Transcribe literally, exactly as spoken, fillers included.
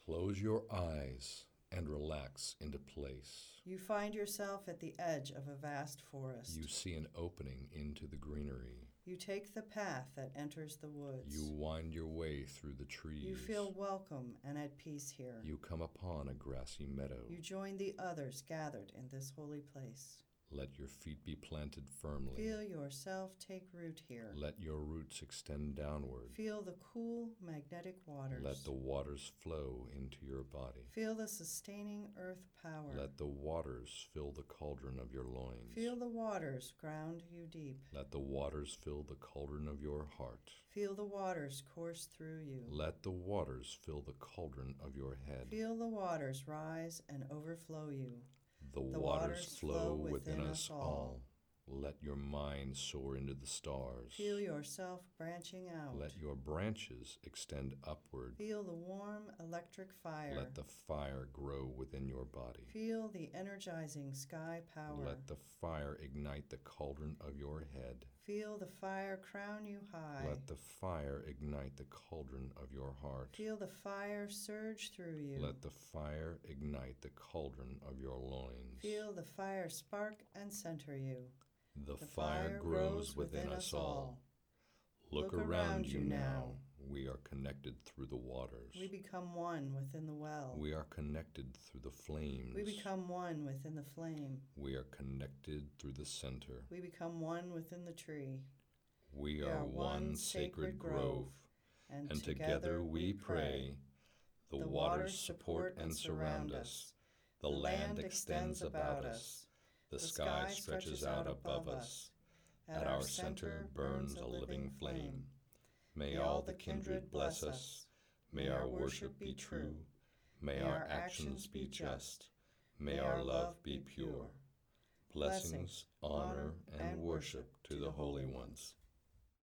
Close your eyes and relax into place. You find yourself at the edge of a vast forest. You see an opening into the greenery. You take the path that enters the woods. You wind your way through the trees. You feel welcome and at peace here. You come upon a grassy meadow. You join the others gathered in this holy place. Let your feet be planted firmly. Feel yourself take root here. Let your roots extend downward. Feel the cool, magnetic waters. Let the waters flow into your body. Feel the sustaining earth power. Let the waters fill the cauldron of your loins. Feel the waters ground you deep. Let the waters fill the cauldron of your heart. Feel the waters course through you. Let the waters fill the cauldron of your head. Feel the waters rise and overflow you. The, The waters, waters flow flow within, within us us all. all. Let your mind soar into the stars. Feel yourself branching out. Let your branches extend upward. Feel the warm electric fire. Let the fire grow within your body. Feel the energizing sky power. Let the fire ignite the cauldron of your head. Feel the fire crown you high. Let the fire ignite the cauldron of your heart. Feel the fire surge through you. Let the fire ignite the cauldron of your loins. Feel the fire spark and center you. The, The fire grows within us all. Look around you now. We are connected through the waters. We become one within the well. We are connected through the flames. We become one within the flame. We are connected through the center. We become one within the tree. We are one sacred grove, And, and together we pray. The waters support and surround us. The land extends about us. The sky stretches out above us. At our center burns a living flame. May all the kindred bless us. May our worship be true. May our actions be just. May our love be pure. Blessings, honor, and worship to the holy ones.